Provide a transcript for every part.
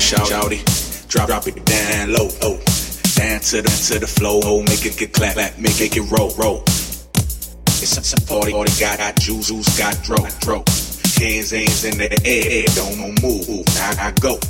shawty. Drop it down low, oh. Down to the flow, oh. Make it get clap, make it roll. It's some party, got juice, got dro. Hands in the air, don't move, I go.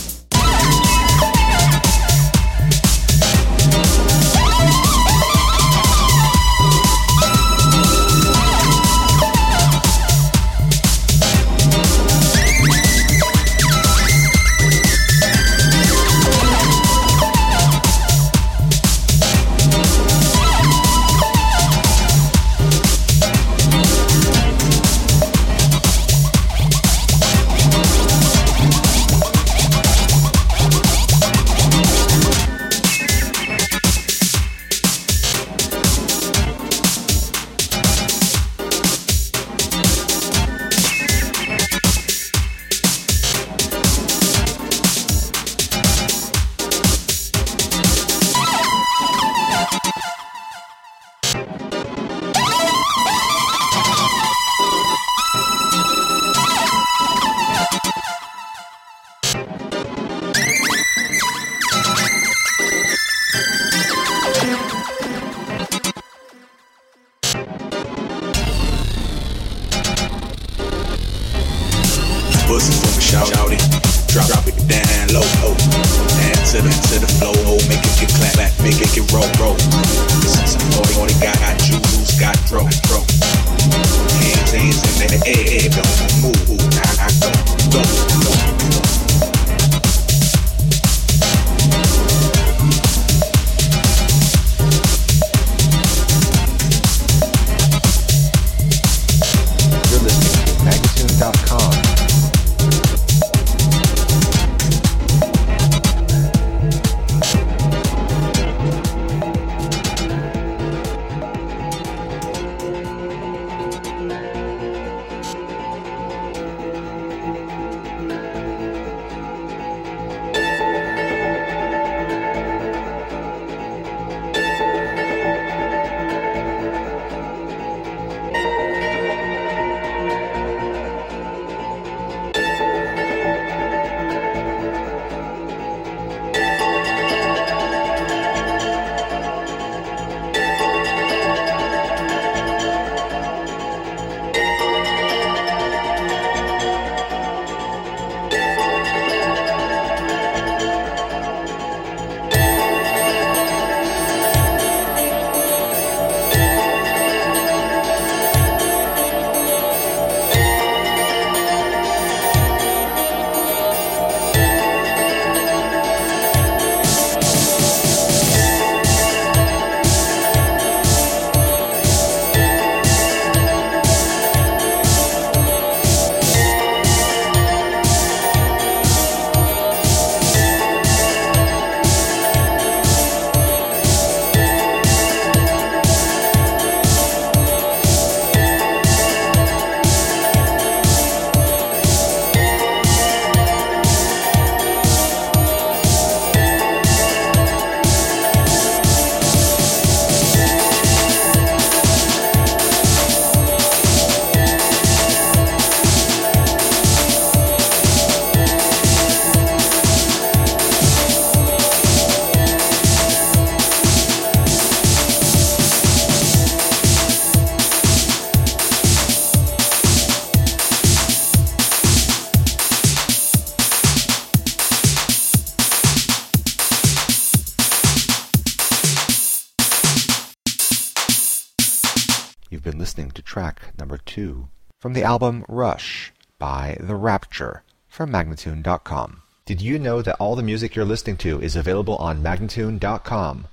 Shawty, drop it down low, oh. Down to the flow, oh. Make it get clap, make it get roll. This is some party, got juice, got dro. Hands in the air, don't move, I go. You're listening to Magnatune.com. You've been listening to track number 2 from the album Rush by The Rapture from Magnatune.com. Did you know that all the music you're listening to is available on Magnatune.com?